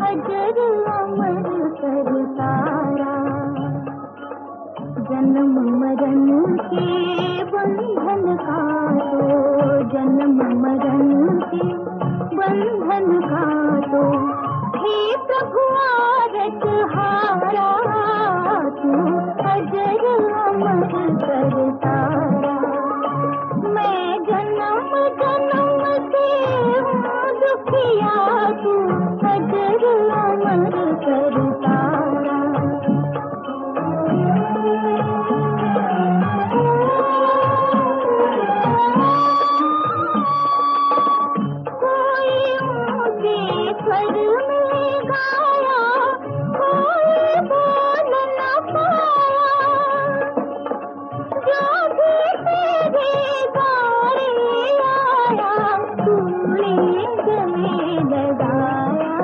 अजर अमर करतारा। जन्म मरण के बंधन काटो, जन्म मरण के बंधन काटो, हे प्रभु आरत हारा, तू अजर अमर करतारा। मैं जन्म जन्म से हूँ दुखिया, तू अजर अमर करतारा। कोई ऊंचे स्वर में गाया, कोई बोल न पाया, जो भी तेरे द्वारे आया, तूने गले लगाया।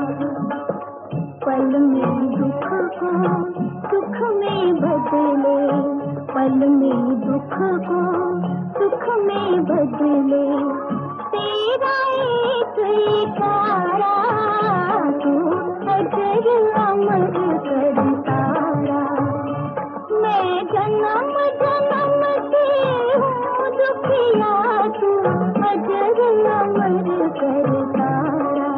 पल में दुख को सुख में बदले, पल में दुख को सुख में बदले, तेरा एक इशारा, तू अजर अमर करतारा। मैं जन्म जन्म से हूँ दुखिया, तू अजर अमर करतारा।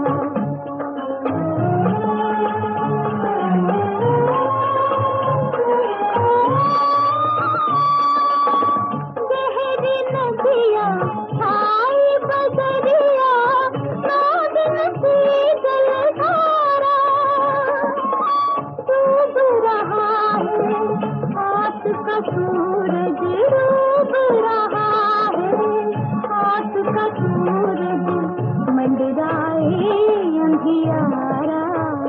गहरी नदियाँ छाई बदरिया, नाद नदी जलधारा, डूब रहा है हाथ का सूरज, डूब रहा है हाथ का सूरज, मंडराए अंधियारा।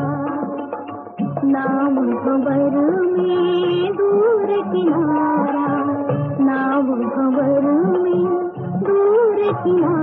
नाव भंवर में दूर किनारा, नाव भंवर में दूर किनारा।